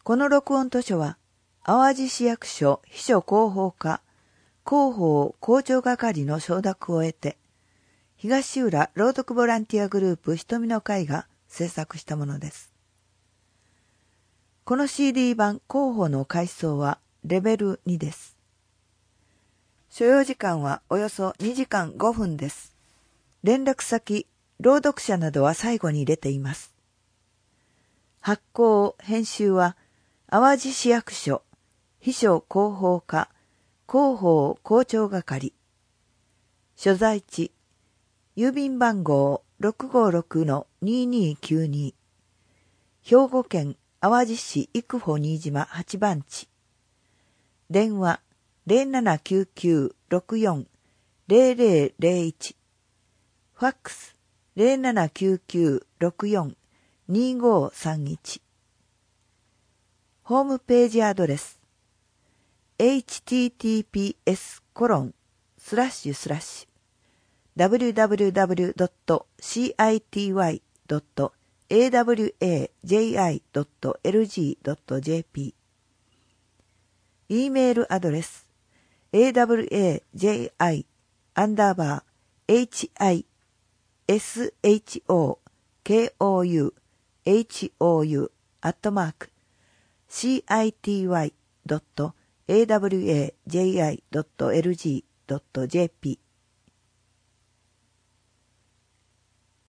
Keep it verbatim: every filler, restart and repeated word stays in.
この録音図書は、淡路市役所秘書広報課広報校長係の承諾を得て、東浦朗読ボランティアグループ瞳の会が制作したものです。この シーディー 版広報の階層はレベルにです。所要時間はおよそにじかんごふんです。連絡先、朗読者などは最後に入れています。発行、編集は、淡路市役所、秘書広報課、広報校長係。所在地、郵便番号 ろくごろくのににきゅうに、兵庫県淡路市育保新島はちばんち。電話 ゼロななきゅうきゅうろくよんゼロゼロゼロいち。ファックス ゼロななきゅうきゅうろくよんにごさんいち。ホームページアドレス エイチティーティーピーエスコロンスラッシュスラッシュダブリューダブリューダブリュードットシーアイティーワイドットエーダブリューエージェイアイドットエルジードットジェーピー。 E メールアドレス エーダブリューエージェイアイ アンダーバー エイチアイエスエイチオーケーオーユーエイチオーユー アットマーク シーアイティーワイドットエーダブリューエージェイアイドットエルジードットジェーピー